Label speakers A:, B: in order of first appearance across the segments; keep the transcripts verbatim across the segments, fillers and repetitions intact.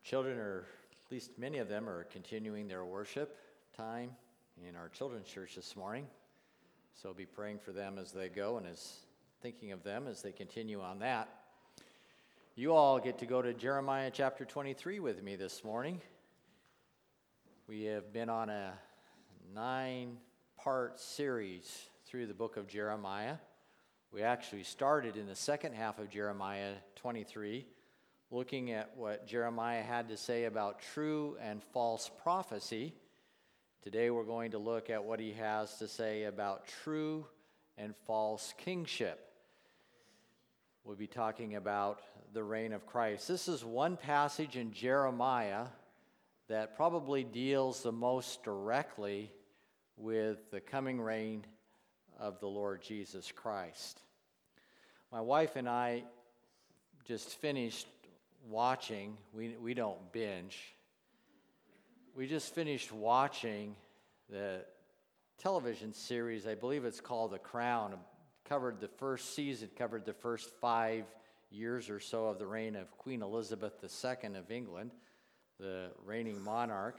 A: children are, at least many of them, are continuing their worship time in our children's church this morning. So be praying for them as they go and as thinking of them as they continue on that. You all get to go to Jeremiah chapter twenty-three with me this morning. We have been on a nine-part series through the book of Jeremiah. We actually started in the second half of Jeremiah twenty-three, looking at what Jeremiah had to say about true and false prophecy. Today we're going to look at what he has to say about true and false kingship. We'll be talking about the reign of Christ. This is one passage in Jeremiah that probably deals the most directly with the coming reign of the Lord Jesus Christ. My wife and I just finished watching, we we don't binge, we just finished watching the television series, I believe it's called The Crown. It covered the first season, covered the first five years or so of the reign of Queen Elizabeth the Second of England, the reigning monarch.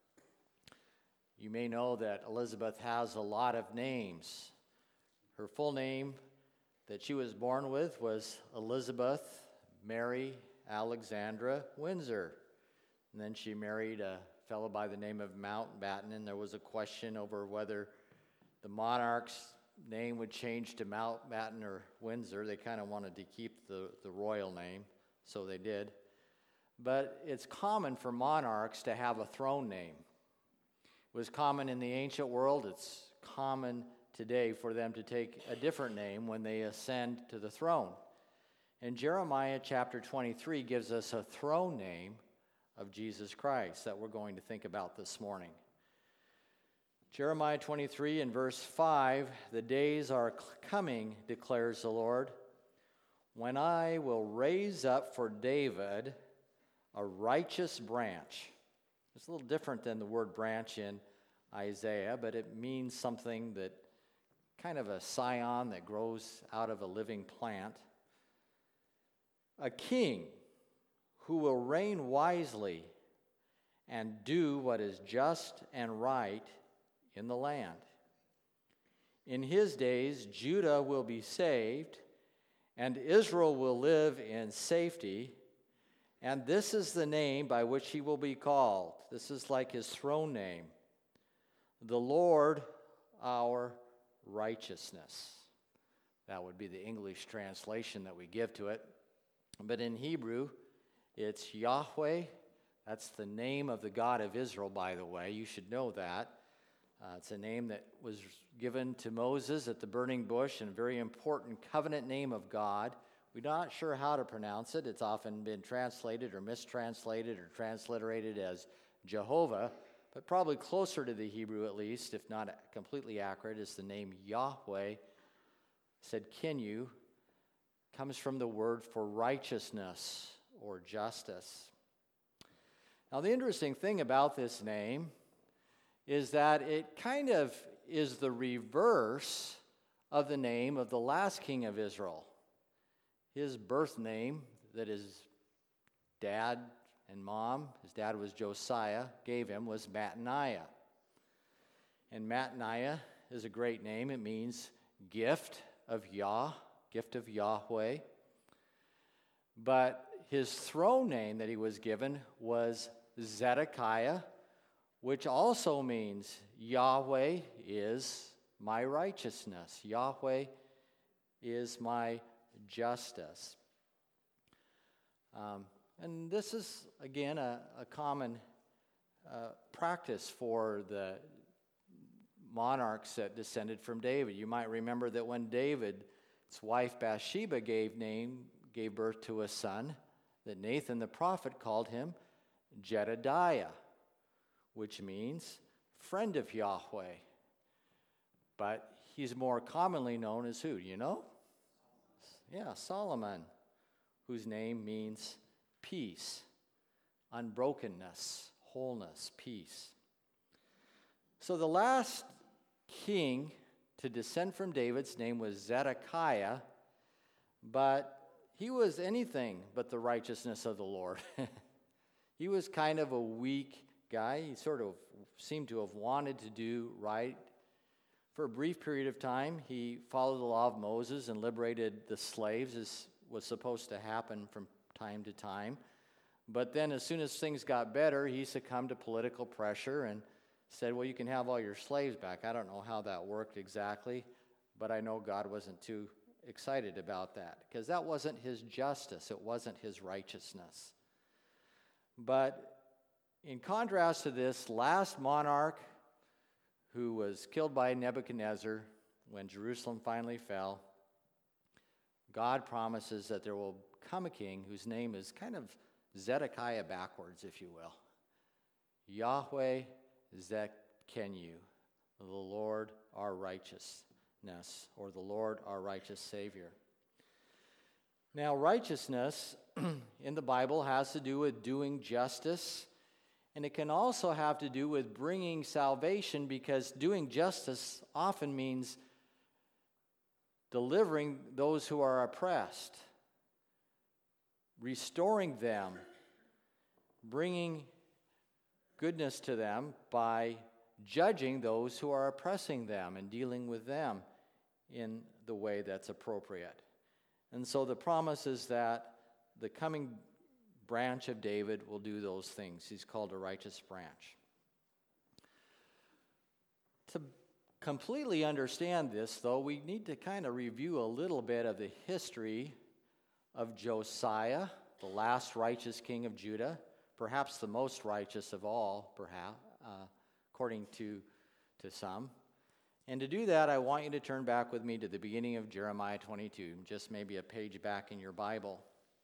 A: You may know that Elizabeth has a lot of names. Her full name that she was born with was Elizabeth Mary Alexandra Windsor. And then she married a fellow by the name of Mountbatten, and there was a question over whether the monarch's name would change to Mountbatten or Windsor. They kind of wanted to keep the, the royal name, so they did. But it's common for monarchs to have a throne name. It was common in the ancient world. It's common today for them to take a different name when they ascend to the throne. And Jeremiah chapter twenty-three gives us a throne name of Jesus Christ that we're going to think about this morning. Jeremiah twenty-three in verse five, "The days are coming, declares the Lord, when I will raise up for David a righteous branch." It's a little different than the word branch in Isaiah, but it means something that kind of a scion that grows out of a living plant. "A king who will reign wisely and do what is just and right in the land. In his days, Judah will be saved, and Israel will live in safety. And this is the name by which he will be called." This is like his throne name. "The Lord our righteousness." That would be the English translation that we give to it. But in Hebrew, it's Yahweh. That's the name of the God of Israel, by the way. You should know that. Uh, it's a name that was given to Moses at the burning bush, and a very important covenant name of God. We're not sure how to pronounce it. It's often been translated or mistranslated or transliterated as Jehovah, but probably closer to the Hebrew at least, if not completely accurate, is the name Yahweh. Said Kinyu comes from the word for righteousness or justice. Now, the interesting thing about this name is that it kind of is the reverse of the name of the last king of Israel. His birth name that his dad and mom, his dad was Josiah, gave him was Mattaniah. And Mattaniah is a great name. It means gift of Yah, gift of Yahweh. But his throne name that he was given was Zedekiah, which also means Yahweh is my righteousness. Yahweh is my justice. Um, and this is, again, a, a common uh, practice for the monarchs that descended from David. You might remember that when David's wife Bathsheba gave name, gave birth to a son, that Nathan the prophet called him Jedediah, which means friend of Yahweh. But he's more commonly known as who? You know? Yeah, Solomon, whose name means peace, unbrokenness, wholeness, peace. So the last king to descend from David's name was Zedekiah, but he was anything but the righteousness of the Lord. He was kind of a weak guy. He sort of seemed to have wanted to do right. For a brief period of time, he followed the law of Moses and liberated the slaves, as was supposed to happen from time to time. But then as soon as things got better, he succumbed to political pressure and said, well, you can have all your slaves back. I don't know how that worked exactly, but I know God wasn't too excited about that, because that wasn't his justice. It wasn't his righteousness. But in contrast to this last monarch who was killed by Nebuchadnezzar when Jerusalem finally fell, God promises that there will come a king whose name is kind of Zedekiah backwards, if you will. Yahweh Zekenu, the Lord our righteousness, or the Lord our righteous Savior. Now, righteousness in the Bible has to do with doing justice, and it can also have to do with bringing salvation, because doing justice often means delivering those who are oppressed, restoring them, bringing goodness to them by judging those who are oppressing them and dealing with them in the way that's appropriate. And so the promise is that the coming branch of David will do those things. He's called a righteous branch. To completely understand this, though, we need to kind of review a little bit of the history of Josiah, the last righteous king of Judah, perhaps the most righteous of all, perhaps, uh, according to, to some. And to do that, I want you to turn back with me to the beginning of Jeremiah twenty-two, just maybe a page back in your Bible.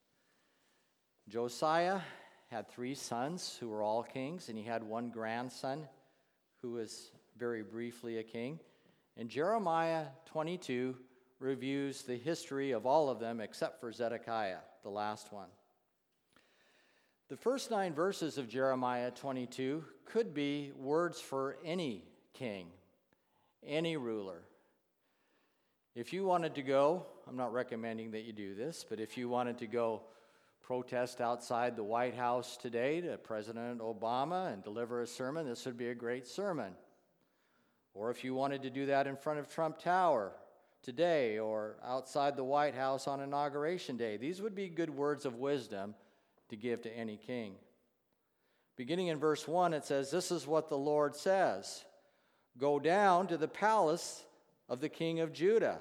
A: Josiah had three sons who were all kings, and he had one grandson who was very briefly a king. And Jeremiah twenty-two reviews the history of all of them except for Zedekiah, the last one. The first nine verses of Jeremiah twenty-two could be words for any king, any ruler. If you wanted to go, I'm not recommending that you do this, but if you wanted to go protest outside the White House today to President Obama and deliver a sermon, this would be a great sermon. Or if you wanted to do that in front of Trump Tower today or outside the White House on Inauguration Day, these would be good words of wisdom to give to any king. Beginning in verse one, it says, "This is what the Lord says. Go down to the palace of the king of Judah."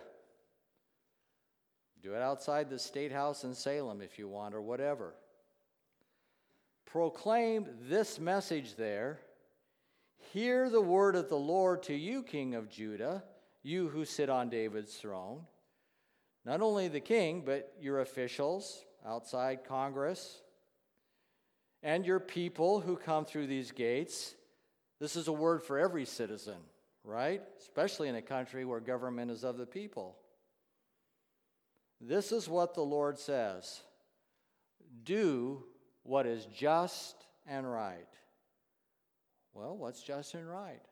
A: Do it outside the State House in Salem if you want, or whatever. Proclaim this message there. Hear the word of the Lord to you, king of Judah, you who sit on David's throne. Not only the king, but your officials outside Congress and your people who come through these gates. This is a word for every citizen, right? Especially in a country where government is of the people. This is what the Lord says. Do what is just and right. Well, what's just and right?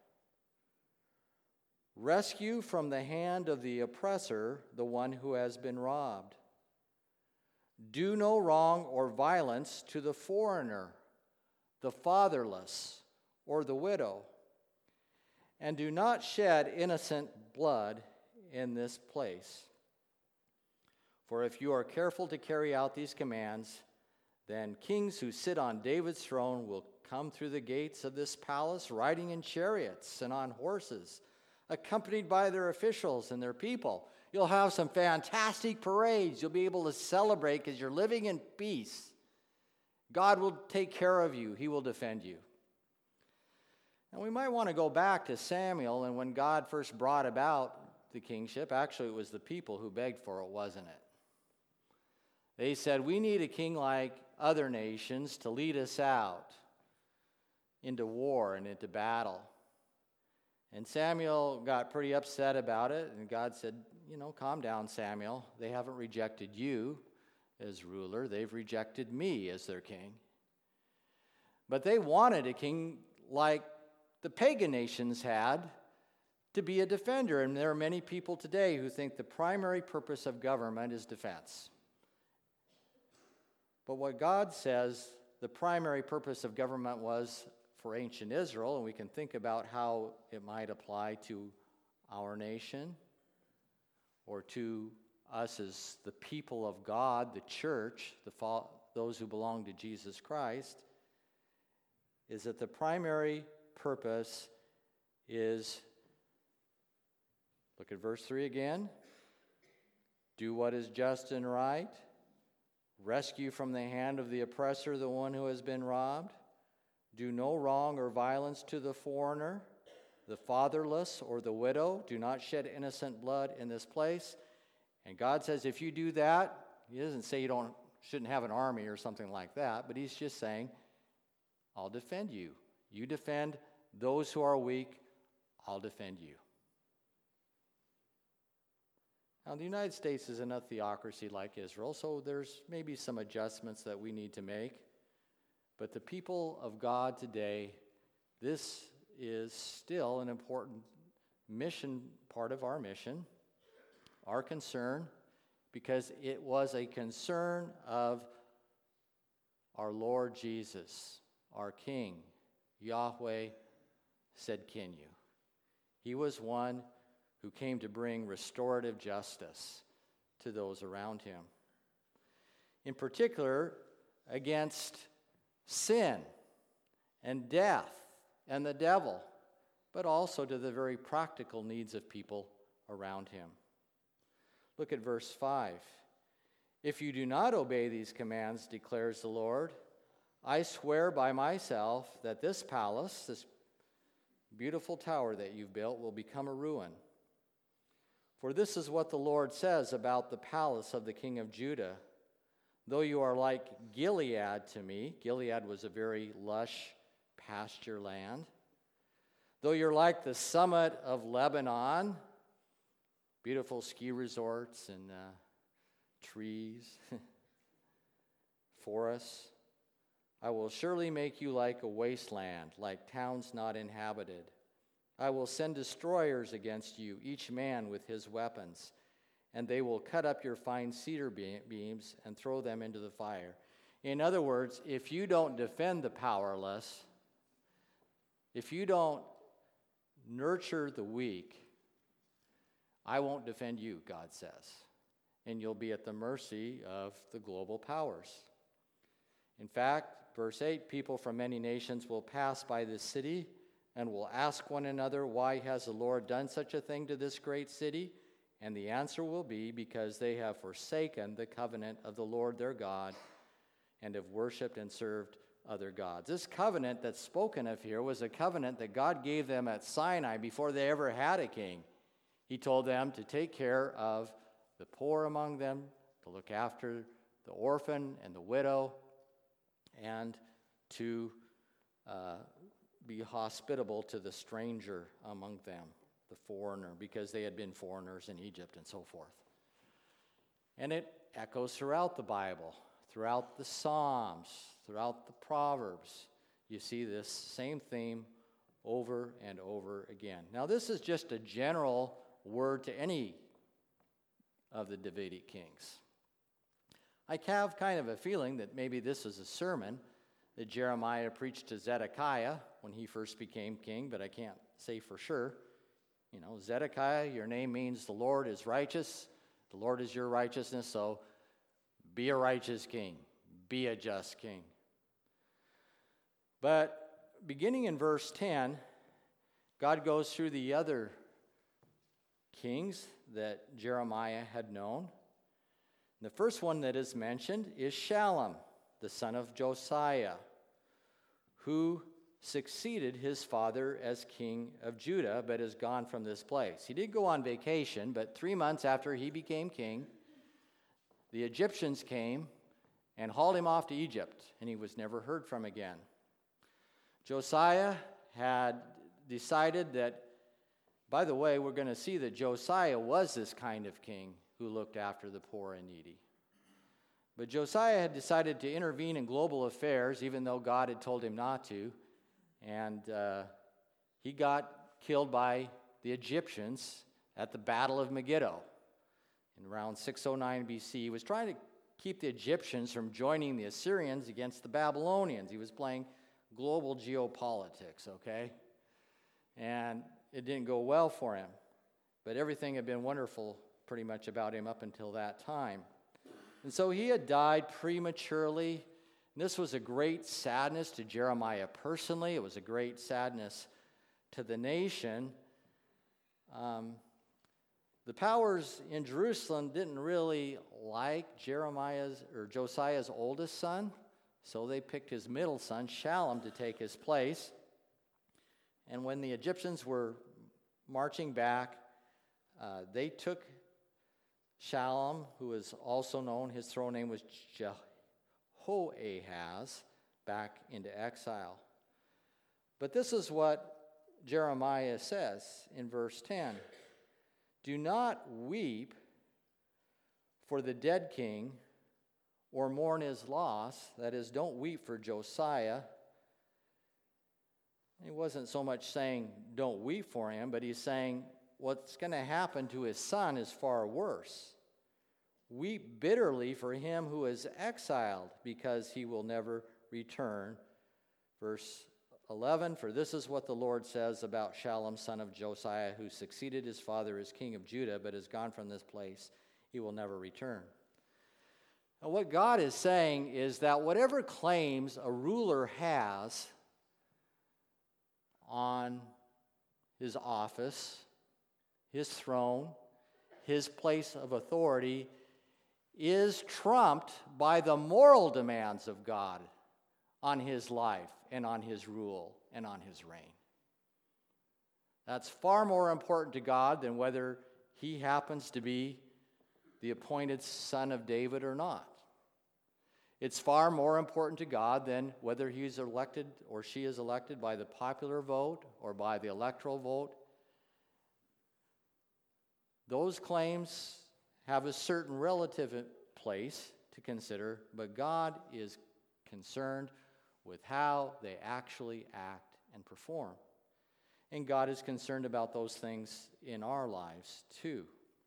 A: Rescue from the hand of the oppressor the one who has been robbed. Do no wrong or violence to the foreigner, the fatherless, or the widow. And do not shed innocent blood in this place. For if you are careful to carry out these commands, then kings who sit on David's throne will come through the gates of this palace riding in chariots and on horses, accompanied by their officials and their people. You'll have some fantastic parades. You'll be able to celebrate because you're living in peace. God will take care of you. He will defend you. And we might want to go back to Samuel, and when God first brought about the kingship, actually it was the people who begged for it, wasn't it? They said, we need a king like other nations to lead us out into war and into battle. And Samuel got pretty upset about it, and God said, you know, calm down, Samuel. They haven't rejected you as ruler. They've rejected me as their king. But they wanted a king like the pagan nations had to be a defender. And there are many people today who think the primary purpose of government is defense. But what God says the primary purpose of government was for ancient Israel, and we can think about how it might apply to our nation or to us as the people of God, the church, the fo- those who belong to Jesus Christ, is that the primary purpose is, look at verse three again, do what is just and right, rescue from the hand of the oppressor the one who has been robbed, do no wrong or violence to the foreigner, the fatherless, or the widow. Do not shed innocent blood in this place. And God says if you do that, he doesn't say you don't shouldn't have an army or something like that, but he's just saying, I'll defend you. You defend those who are weak, I'll defend you. Now, the United States isn't a theocracy like Israel, so there's maybe some adjustments that we need to make. But the people of God today, this is still an important mission, part of our mission, our concern, because it was a concern of our Lord Jesus, our King, Yahweh Tsidkenu. He was one who came to bring restorative justice to those around him. In particular, against sin and death and the devil, but also to the very practical needs of people around him. Look at verse five. If you do not obey these commands, declares the Lord, I swear by myself that this palace, this beautiful tower that you've built, will become a ruin. For this is what the Lord says about the palace of the king of Judah. Though you are like Gilead to me, Gilead was a very lush pasture land. Though you're like the summit of Lebanon, beautiful ski resorts and uh, trees, forests, I will surely make you like a wasteland, like towns not inhabited. I will send destroyers against you, each man with his weapons, and they will cut up your fine cedar beams and throw them into the fire. In other words, if you don't defend the powerless, if you don't nurture the weak, I won't defend you, God says, and you'll be at the mercy of the global powers. In fact, verse eight, people from many nations will pass by this city and will ask one another, why has the Lord done such a thing to this great city? And the answer will be, because they have forsaken the covenant of the Lord their God and have worshipped and served other gods. This covenant that's spoken of here was a covenant that God gave them at Sinai before they ever had a king. He told them to take care of the poor among them, to look after the orphan and the widow, and to uh, be hospitable to the stranger among them, the foreigner, because they had been foreigners in Egypt and so forth. And it echoes throughout the Bible, throughout the Psalms, throughout the Proverbs. You see this same theme over and over again. Now, this is just a general word to any of the Davidic kings. I have kind of a feeling that maybe this is a sermon that Jeremiah preached to Zedekiah when he first became king, but I can't say for sure. You know, Zedekiah, your name means the Lord is righteous. The Lord is your righteousness, so be a righteous king. Be a just king. But beginning in verse ten, God goes through the other kings that Jeremiah had known. The first one that is mentioned is Shallum, the son of Josiah, who succeeded his father as king of Judah, but is gone from this place. He did go on vacation, but three months after he became king, the Egyptians came and hauled him off to Egypt, and he was never heard from again. Josiah had decided that, by the way, we're going to see that Josiah was this kind of king who looked after the poor and needy. But Josiah had decided to intervene in global affairs, even though God had told him not to. And uh, he got killed by the Egyptians at the Battle of Megiddo in around six oh nine B C. He was trying to keep the Egyptians from joining the Assyrians against the Babylonians. He was playing global geopolitics, okay? And it didn't go well for him. But everything had been wonderful pretty much about him up until that time. And so he had died prematurely. And this was a great sadness to Jeremiah personally. It was a great sadness to the nation. Um, the powers in Jerusalem didn't really like Jeremiah's or Josiah's oldest son, so they picked his middle son, Shallum, to take his place. And when the Egyptians were marching back, uh, they took Shallum, who is also known, his throne name was Jehoahaz, back into exile. But this is what Jeremiah says in verse ten. Do not weep for the dead king or mourn his loss. That is, don't weep for Josiah. He wasn't so much saying don't weep for him, but he's saying what's going to happen to his son is far worse. Weep bitterly for him who is exiled, because he will never return. Verse eleven, for this is what the Lord says about Shallum, son of Josiah, who succeeded his father as king of Judah, but has gone from this place. He will never return. Now, what God is saying is that whatever claims a ruler has on his office, his throne, his place of authority, is trumped by the moral demands of God on his life and on his rule and on his reign. That's far more important to God than whether he happens to be the appointed son of David or not. It's far more important to God than whether he's elected or she is elected by the popular vote or by the electoral vote. Those claims have a certain relative place to consider, but God is concerned with how they actually act and perform. And God is concerned about those things in our lives too.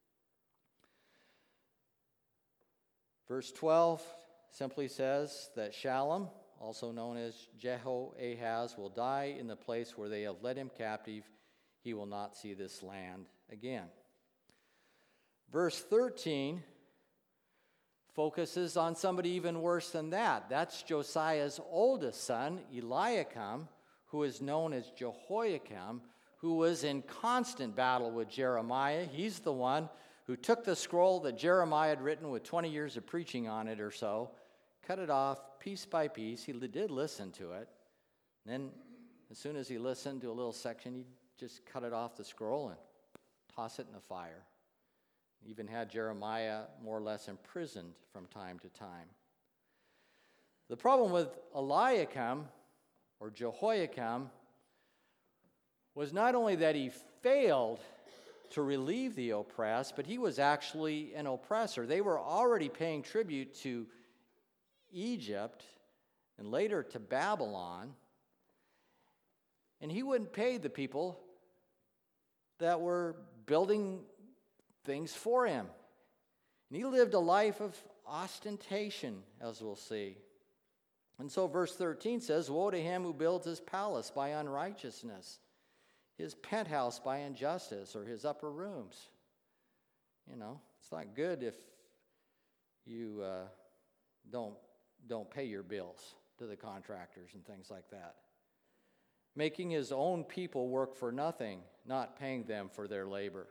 A: Verse twelve simply says that Shallum, also known as Jehoahaz, will die in the place where they have led him captive. He will not see this land again. Verse thirteen focuses on somebody even worse than that. That's Josiah's oldest son, Eliakim, who is known as Jehoiakim, who was in constant battle with Jeremiah. He's the one who took the scroll that Jeremiah had written with twenty years of preaching on it or so, cut it off piece by piece. He did listen to it. Then, as soon as he listened to a little section, he'd just cut it off the scroll and toss it in the fire. He even had Jeremiah more or less imprisoned from time to time. The problem with Eliakim, or Jehoiakim, was not only that he failed to relieve the oppressed, but he was actually an oppressor. They were already paying tribute to Egypt and later to Babylon, and he wouldn't pay the people that were building things for him. And he lived a life of ostentation, as we'll see. And so verse thirteen says, woe to him who builds his palace by unrighteousness, his penthouse by injustice, or his upper rooms. You know, it's not good if you uh, don't, don't pay your bills to the contractors and things like that. Making his own people work for nothing, not paying them for their labor.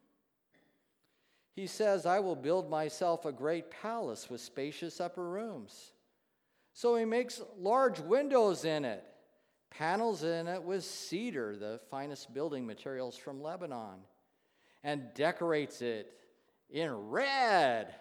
A: He says, I will build myself a great palace with spacious upper rooms. So he makes large windows in it, panels in it with cedar, the finest building materials from Lebanon, and decorates it in red.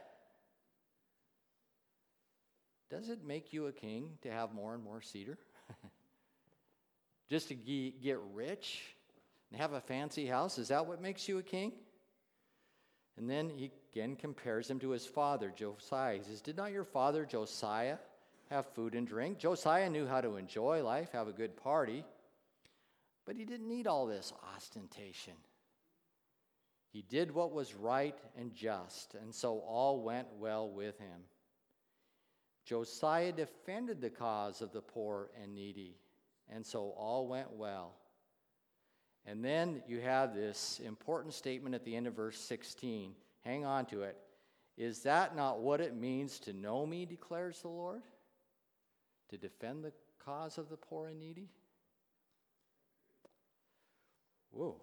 A: Does it make you a king to have more and more cedar? Just to get rich and have a fancy house? Is that what makes you a king? And then he again compares him to his father, Josiah. He says, did not your father, Josiah, have food and drink? Josiah knew how to enjoy life, have a good party, but he didn't need all this ostentation. He did what was right and just, and so all went well with him. Josiah defended the cause of the poor and needy, and so all went well. And then you have this important statement at the end of verse sixteen. Hang on to it. Is that not what it means to know me, declares the Lord? To defend the cause of the poor and needy? Whoa.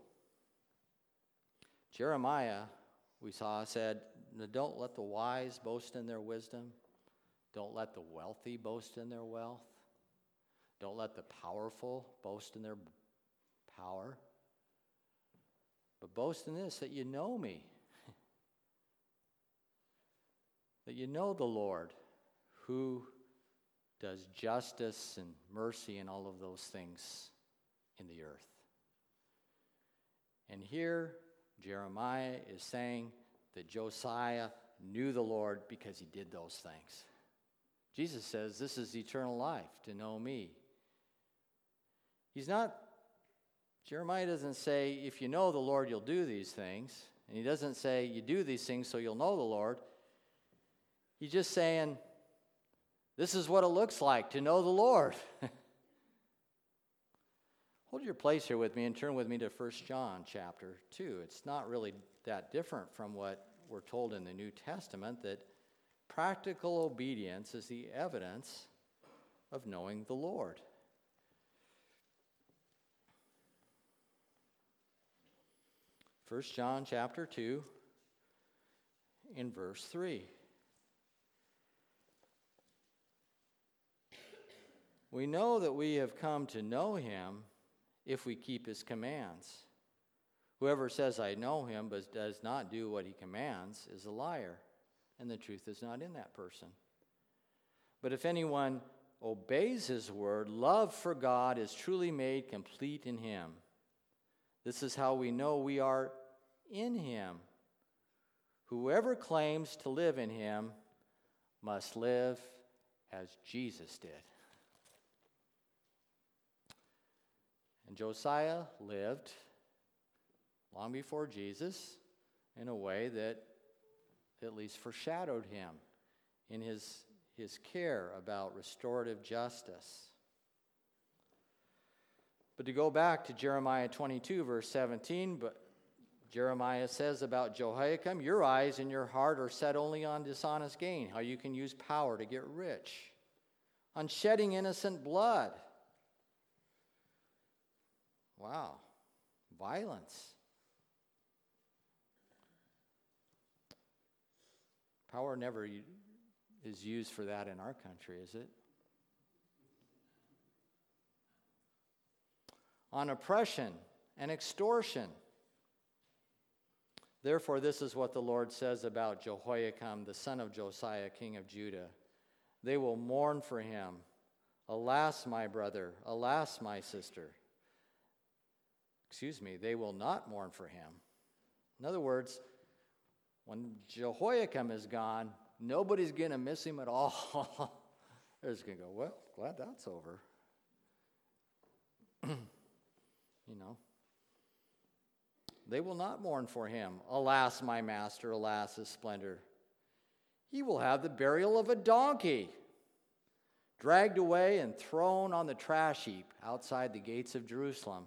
A: Jeremiah, we saw, said, don't let the wise boast in their wisdom. Don't let the wealthy boast in their wealth. Don't let the powerful boast in their power. But boast in this, that you know me. That you know the Lord, who does justice and mercy and all of those things in the earth. And here, Jeremiah is saying that Josiah knew the Lord because he did those things. Jesus says, this is eternal life, to know me. He's not, Jeremiah doesn't say, if you know the Lord, you'll do these things. And he doesn't say, you do these things so you'll know the Lord. He's just saying, this is what it looks like to know the Lord. Hold your place here with me and turn with me to First John chapter two. It's not really that different from what we're told in the New Testament, that practical obedience is the evidence of knowing the Lord. First John chapter two, in verse three. We know that we have come to know him if we keep his commands. Whoever says, I know him, but does not do what he commands, is a liar, and the truth is not in that person. But if anyone obeys his word, love for God is truly made complete in him. This is how we know we are in him. Whoever claims to live in him must live as Jesus did. And Josiah lived long before Jesus in a way that at least foreshadowed him in his, his care about restorative justice. But to go back to Jeremiah twenty-two, verse seventeen, but Jeremiah says about Jehoiakim, your eyes and your heart are set only on dishonest gain, how you can use power to get rich, on shedding innocent blood. Wow, violence. Power never is used for that in our country, is it? On oppression and extortion. Therefore, this is what the Lord says about Jehoiakim, the son of Josiah, king of Judah. They will mourn for him. Alas, my brother, alas, my sister. Excuse me, they will not mourn for him. In other words, when Jehoiakim is gone, nobody's going to miss him at all. They're just going to go, well, glad that's over. You know. They will not mourn for him. Alas, my master, alas, his splendor. He will have the burial of a donkey, dragged away and thrown on the trash heap outside the gates of Jerusalem.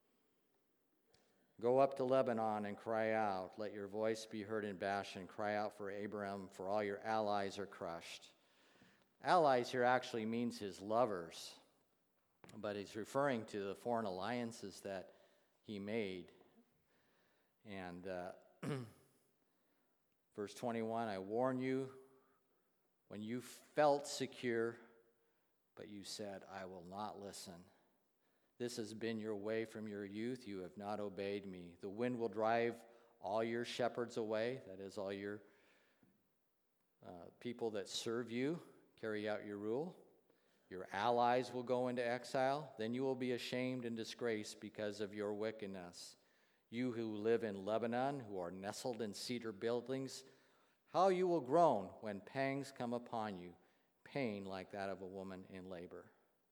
A: Go up to Lebanon and cry out. Let your voice be heard in Bashan. Cry out for Abiram, for all your allies are crushed. Allies here actually means his lovers, but he's referring to the foreign alliances that he made. And uh, verse twenty-one, I warn you when you felt secure, but you said, I will not listen. This has been your way from your youth. You have not obeyed me. The wind will drive all your shepherds away. That is, all your uh, people that serve you, carry out your rule. Your allies will go into exile. Then you will be ashamed and disgraced because of your wickedness. You who live in Lebanon, who are nestled in cedar buildings, how you will groan when pangs come upon you, pain like that of a woman in labor.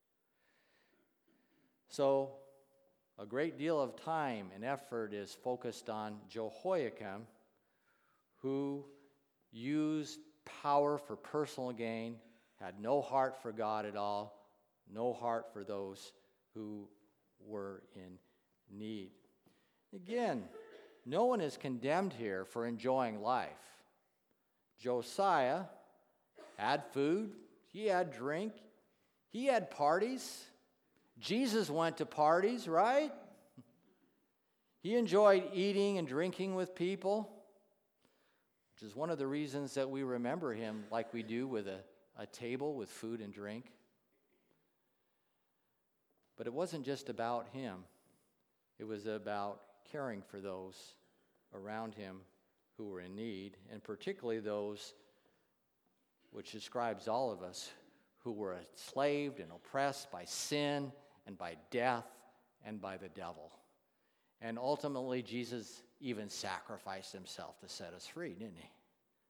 A: So, a great deal of time and effort is focused on Jehoiakim, who used power for personal gain had no heart for God at all, no heart for those who were in need. Again, no one is condemned here for enjoying life. Josiah had food, he had drink, he had parties. Jesus went to parties, right? He enjoyed eating and drinking with people, which is one of the reasons that we remember him like we do with a, a table with food and drink. But it wasn't just about him. It was about caring for those around him who were in need, and particularly those, which describes all of us, who were enslaved and oppressed by sin and by death and by the devil. And ultimately, Jesus even sacrificed himself to set us free, didn't he?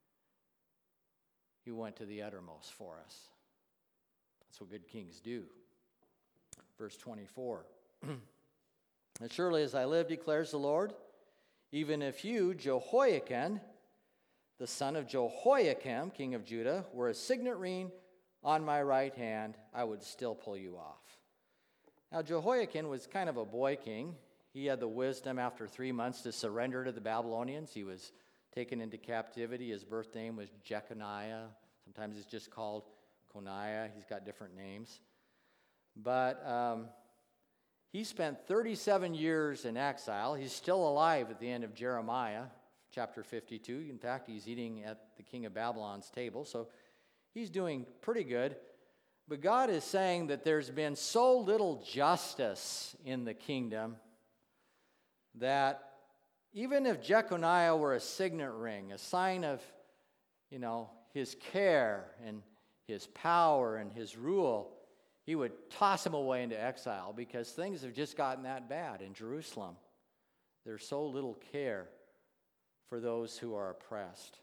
A: He went to the uttermost for us. That's what good kings do. Verse twenty-four. As surely as I live, declares the Lord, even if you, Jehoiakim, the son of Jehoiakim, king of Judah, were a signet ring on my right hand, I would still pull you off. Now, Jehoiakim was kind of a boy king. He had the wisdom after three months to surrender to the Babylonians. He was taken into captivity. His birth name was Jeconiah. Sometimes it's just called Coniah. He's got different names. But um, he spent thirty-seven years in exile. He's still alive at the end of Jeremiah, chapter fifty-two. In fact, he's eating at the king of Babylon's table. So he's doing pretty good. But God is saying that there's been so little justice in the kingdom that even if Jeconiah were a signet ring, a sign of, you know, his care and his power and his rule, he would toss him away into exile because things have just gotten that bad in Jerusalem. There's so little care for those who are oppressed.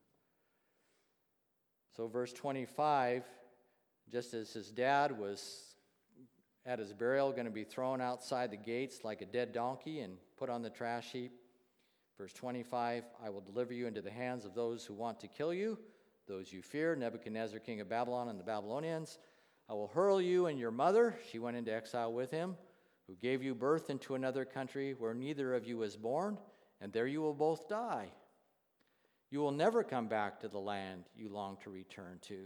A: So verse twenty-five, just as his dad was at his burial going to be thrown outside the gates like a dead donkey and put on the trash heap, verse twenty-five, I will deliver you into the hands of those who want to kill you, those you fear, Nebuchadnezzar, king of Babylon, and the Babylonians. I will hurl you and your mother, she went into exile with him, who gave you birth into another country where neither of you was born, and there you will both die. You will never come back to the land you long to return to.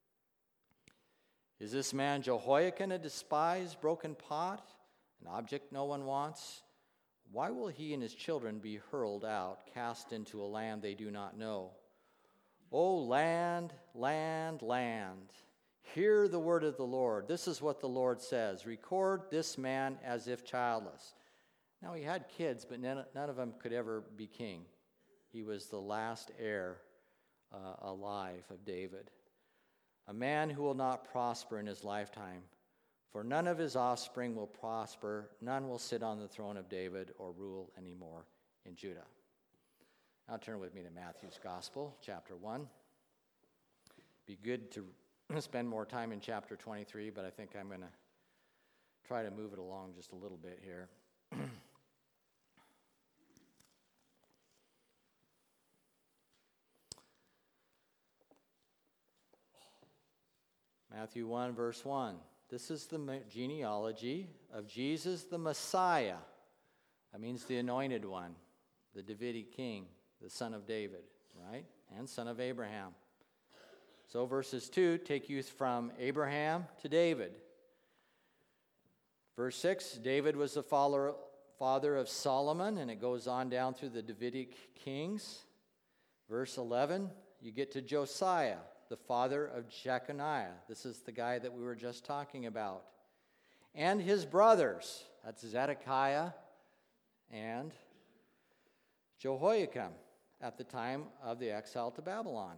A: Is this man Jehoiakim a despised, broken pot, an object no one wants? Why will he and his children be hurled out, cast into a land they do not know? O land, land, land, hear the word of the Lord. This is what the Lord says. Record this man as if childless. Now he had kids, but none, none of them could ever be king. He was the last heir uh, alive of David. A man who will not prosper in his lifetime, for none of his offspring will prosper, none will sit on the throne of David or rule anymore in Judah. Now turn with me to Matthew's Gospel, chapter one. Be good to spend more time in chapter twenty-three, but I think I'm going to try to move it along just a little bit here. Matthew one, verse one. This is the genealogy of Jesus the Messiah. That means the anointed one, the Davidic king, the son of David, right? And son of Abraham. So verses two take you from Abraham to David. Verse six, David was the father of Solomon, and it goes on down through the Davidic kings. Verse eleven, you get to Josiah, the father of Jeconiah. This is the guy that we were just talking about. And his brothers, that's Zedekiah and Jehoiakim at the time of the exile to Babylon.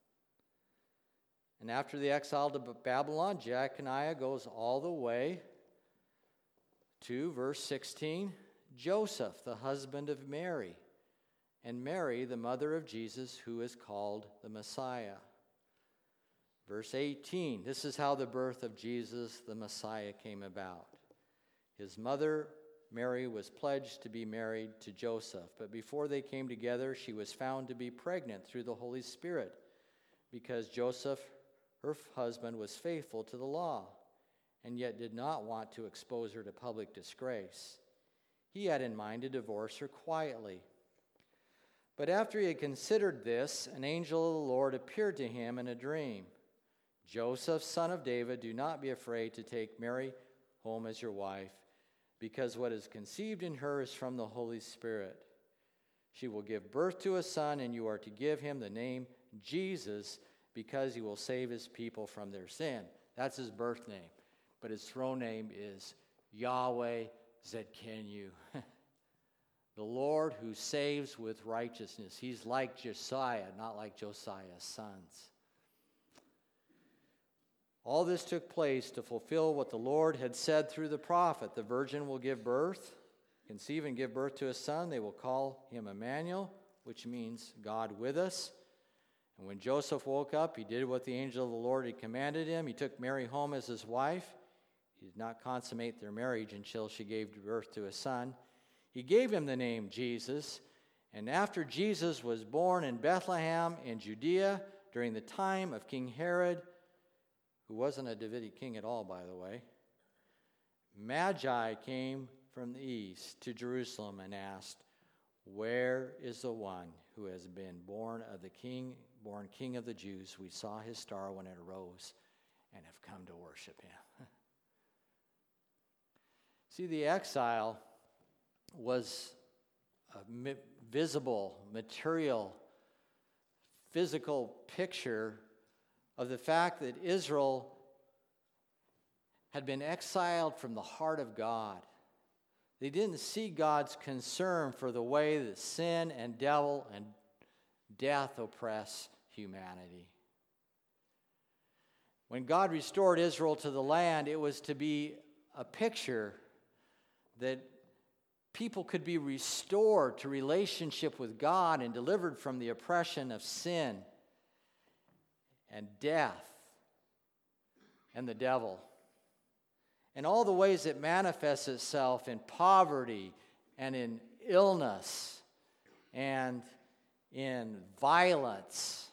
A: And after the exile to Babylon, Jeconiah goes all the way to verse sixteen, Joseph, the husband of Mary, and Mary, the mother of Jesus, who is called the Messiah. Verse eighteen, this is how the birth of Jesus, the Messiah, came about. His mother, Mary, was pledged to be married to Joseph, but before they came together, she was found to be pregnant through the Holy Spirit, because Joseph, her husband was faithful to the law, and yet did not want to expose her to public disgrace. He had in mind to divorce her quietly. But after he had considered this, an angel of the Lord appeared to him in a dream. Joseph, son of David, do not be afraid to take Mary home as your wife, because what is conceived in her is from the Holy Spirit. She will give birth to a son, and you are to give him the name Jesus, because he will save his people from their sin. That's his birth name. But his throne name is Yahweh Zedkenu. The Lord who saves with righteousness. He's like Josiah, not like Josiah's sons. All this took place to fulfill what the Lord had said through the prophet. The virgin will give birth, conceive and give birth to a son. They will call him Emmanuel, which means God with us. And when Joseph woke up, he did what the angel of the Lord had commanded him. He took Mary home as his wife. He did not consummate their marriage until she gave birth to a son. He gave him the name Jesus. And after Jesus was born in Bethlehem in Judea during the time of King Herod, who wasn't a Davidic king at all, by the way, Magi came from the east to Jerusalem and asked, "Where is the one who has been born of the king, born King of the Jews? We saw his star when it arose and have come to worship him." See, the exile was a visible, material, physical picture of the fact that Israel had been exiled from the heart of God. They didn't see God's concern for the way that sin and devil and death oppress humanity. When God restored Israel to the land, it was to be a picture that people could be restored to relationship with God and delivered from the oppression of sin and death and the devil, and all the ways it manifests itself in poverty and in illness and in violence.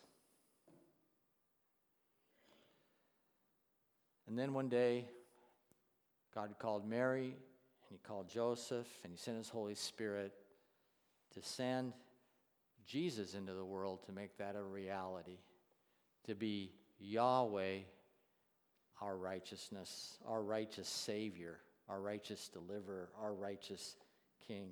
A: And then one day, God called Mary, and he called Joseph, and he sent his Holy Spirit to send Jesus into the world to make that a reality, to be Yahweh, our righteousness, our righteous Savior, our righteous deliverer, our righteous King.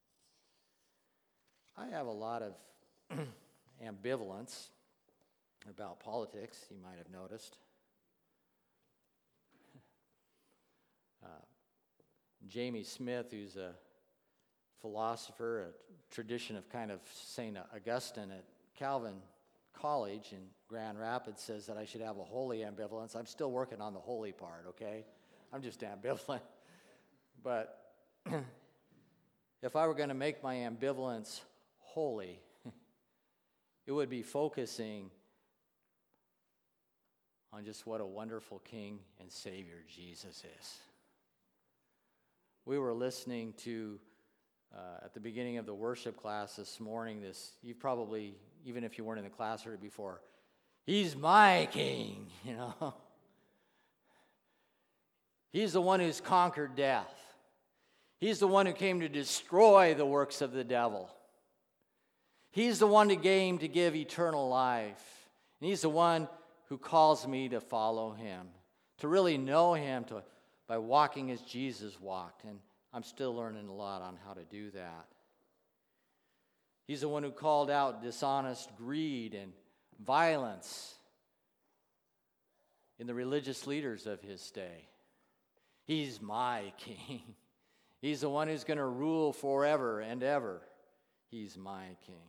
A: I have a lot of ambivalence about politics, you might have noticed. Uh, Jamie Smith, who's a philosopher, a tradition of kind of Saint Augustine at Calvin College in Grand Rapids, says that I should have a holy ambivalence. I'm still working on the holy part, okay? I'm just ambivalent. But if I were going to make my ambivalence holy, it would be focusing on just what a wonderful King and Savior Jesus is. We were listening to, uh, at the beginning of the worship class this morning, this, you probably, even if you weren't in the class, heard it before, "He's my King," you know. He's the one who's conquered death. He's the one who came to destroy the works of the devil. He's the one who came to give eternal life. And he's the one who calls me to follow him, to really know him to, by walking as Jesus walked. And I'm still learning a lot on how to do that. He's the one who called out dishonest greed and violence in the religious leaders of his day. He's my King. He's the one who's going to rule forever and ever. He's my King.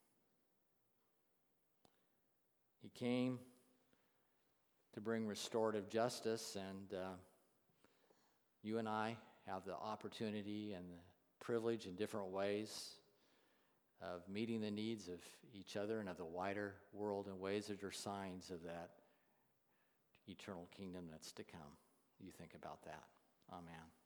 A: He came to bring restorative justice, and uh, you and I have the opportunity and the privilege in different ways of meeting the needs of each other and of the wider world in ways that are signs of that eternal kingdom that's to come. You think about that. Amen.